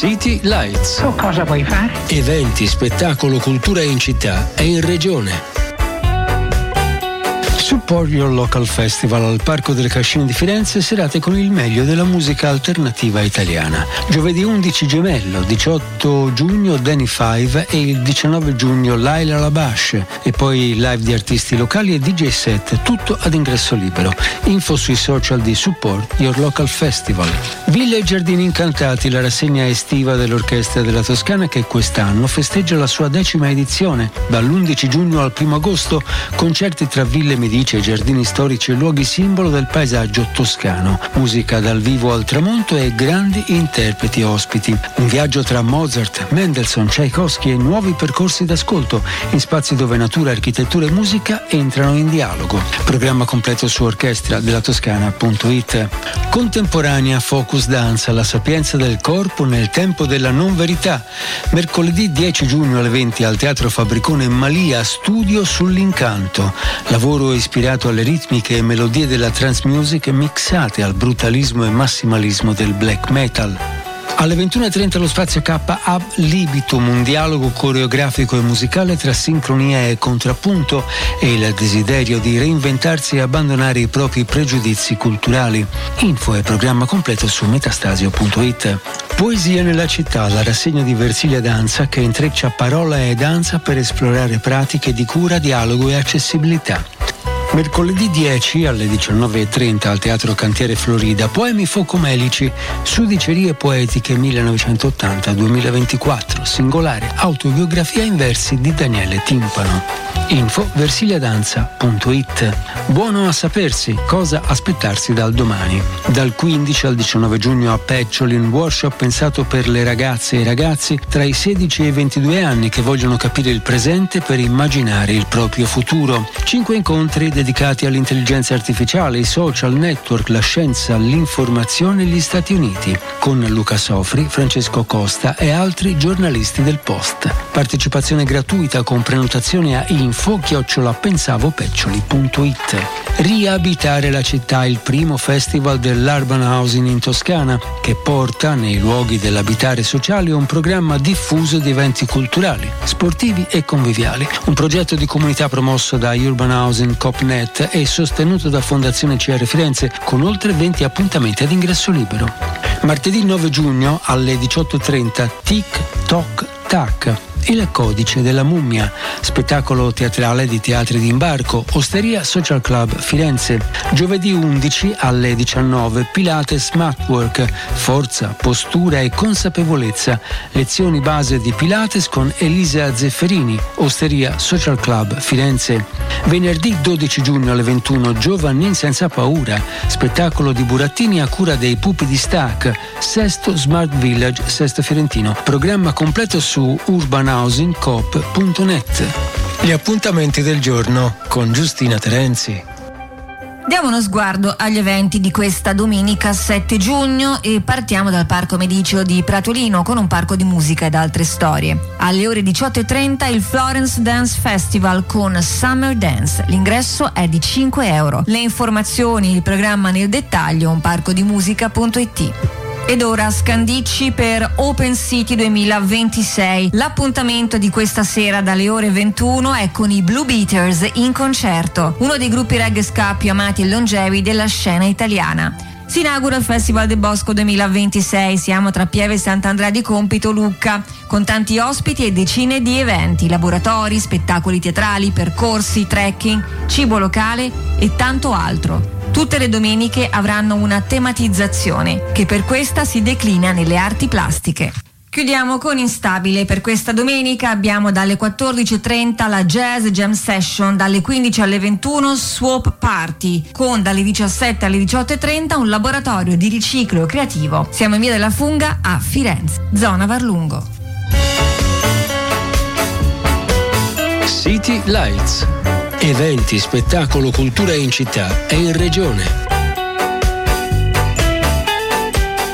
City Lights. Tu cosa vuoi fare? Eventi, spettacolo, cultura in città e in regione. Support Your Local Festival al Parco delle Cascine di Firenze, serate con il meglio della musica alternativa italiana. Giovedì 11 Gemello, 18 giugno Danny Five e il 19 giugno Laila Labash, e poi live di artisti locali e DJ set, tutto ad ingresso libero. Info sui social di Support Your Local Festival. Villa e Giardini Incantati, la rassegna estiva dell'Orchestra della Toscana, che quest'anno festeggia la sua 10ª edizione. Dall'11 giugno al 1 agosto, concerti tra Ville Medici e giardini storici e luoghi simbolo del paesaggio toscano, musica dal vivo al tramonto e grandi interpreti ospiti. Un viaggio tra Mozart, Mendelssohn, Tchaikovsky e nuovi percorsi d'ascolto in spazi dove natura, architettura e musica entrano in dialogo. Programma completo su orchestradellatoscana.it. Contemporanea Focus Danza, la sapienza del corpo nel tempo della non verità. Mercoledì 10 giugno alle 20 al Teatro Fabbricone Malia, studio sull'incanto. Lavoro ispirato alle ritmiche e melodie della trance music mixate al brutalismo e massimalismo del black metal. Alle 21.30 lo spazio K Ab Libitum, un dialogo coreografico e musicale tra sincronia e contrappunto e il desiderio di reinventarsi e abbandonare i propri pregiudizi culturali. Info e programma completo su metastasio.it. Poesia nella città, la rassegna di Versilia Danza che intreccia parola e danza per esplorare pratiche di cura, dialogo e accessibilità. Mercoledì 10 alle 19.30 al Teatro Cantiere Florida, Poemi Focomelici, Sudicerie poetiche 1980-2024, singolare autobiografia in versi di Daniele Timpano. Info versiliadanza.it. Buono a sapersi cosa aspettarsi dal domani. Dal 15 al 19 giugno a Peccioli, un workshop pensato per le ragazze e i ragazzi tra i 16 e i 22 anni che vogliono capire il presente per immaginare il proprio futuro. 5 incontri dedicati all'intelligenza artificiale, i social network, la scienza, l'informazione e gli Stati Uniti, con Luca Sofri, Francesco Costa e altri giornalisti del Post. Partecipazione gratuita con prenotazione a info@pensavopeccioli.it. Riabitare la città, il primo festival dell'Urban Housing in Toscana, che porta nei luoghi dell'abitare sociale un programma diffuso di eventi culturali, sportivi e conviviali. Un progetto di comunità promosso da Urban Housing Copnet e sostenuto da Fondazione CR Firenze, con oltre 20 appuntamenti ad ingresso libero. Martedì 9 giugno alle 18.30 Tic Toc Tac, il codice della mummia, spettacolo teatrale di Teatri d'Imbarco, Osteria Social Club Firenze. Giovedì 11 alle 19 Pilates Matwork, forza, postura e consapevolezza, lezioni base di Pilates con Elisa Zefferini, Osteria Social Club Firenze. Venerdì 12 giugno alle 21 Giovannin senza paura, spettacolo di burattini a cura dei pupi di Stac, Sesto Smart Village Sesto Fiorentino. Programma completo su urbanhousingcoop.net. Gli appuntamenti del giorno con Giustina Terenzi. Diamo uno sguardo agli eventi di questa domenica 7 giugno e partiamo dal Parco Mediceo di Pratolino con un parco di musica ed altre storie. Alle ore 18.30 il Florence Dance Festival con Summer Dance. L'ingresso è di €5. Le informazioni, il programma nel dettaglio, unparcodimusica.it. Ed ora Scandicci per Open City 2026. L'appuntamento di questa sera dalle ore 21 è con i Blue Beaters in concerto, uno dei gruppi reggae ska più amati e longevi della scena italiana. Si inaugura il Festival del Bosco 2026, siamo tra Pieve e Sant'Andrea di Compito, Lucca, con tanti ospiti e decine di eventi, laboratori, spettacoli teatrali, percorsi, trekking, cibo locale e tanto altro. Tutte le domeniche avranno una tematizzazione che per questa si declina nelle arti plastiche. Chiudiamo con Instabile. Per questa domenica abbiamo dalle 14.30 la Jazz Jam Session, dalle 15 alle 21 Swap Party, con dalle 17 alle 18.30 un laboratorio di riciclo creativo. Siamo in via della Funga a Firenze, zona Varlungo. City Lights. Eventi, spettacolo, cultura in città e in regione.